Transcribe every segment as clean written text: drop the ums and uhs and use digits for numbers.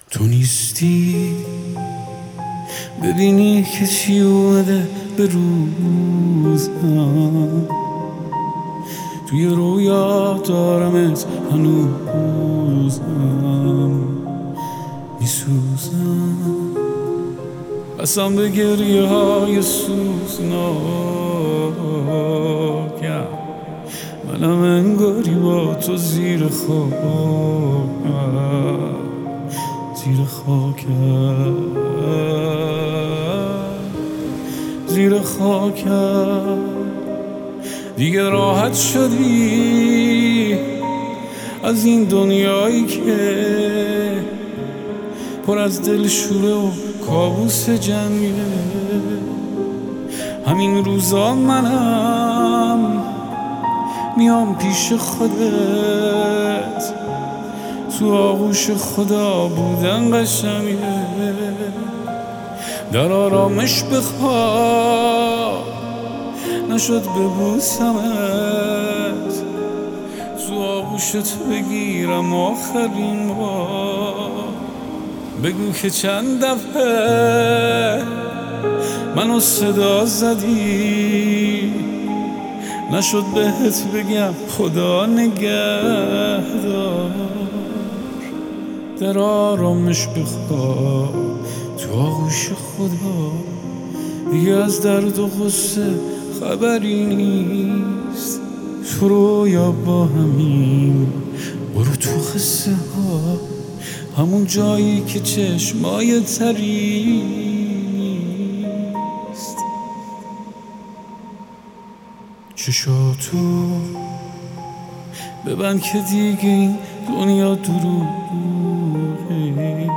تو نیستی ببینی که چی اومده به روزم، توی رویا دارمت هنوزم، میسوزم قسم به گریه های سوزناکم، منم انگاری با تو زیر خاکم، زیر خاکم، زیر خاکم. دیگه راحت شدی از این دنیایی که پر از دلشوره و کابوس جنگه. همین روزا منم میام پیش خودت، تو آغوش خدا بودن قشنگه. در آرامش بخواب نشد ببوسمت، تو آغوشت بگیرم آخرین بار. بگو که چند دفعه منو صدا زدی، نشد بهت بگم خدا نگهدار. در آرامش بخواب تو آغوش خدا، دیگه از درد و غصه خبری نیست. تو رویا با همین برو تو قصه ها، همون جایی که چشمای تری نیست. چشاتو ببند که دیگه این دنیا دروغه،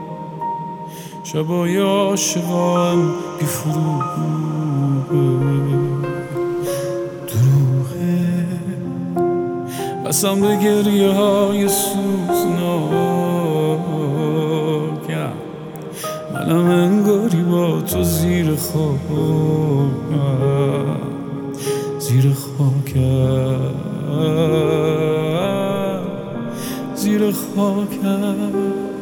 شبای عاشقام بی دروغه. قسم به گریه های سوزناکم، منم انگاری با تو زیر خاکم، زیر خاکم، زیر خاکم.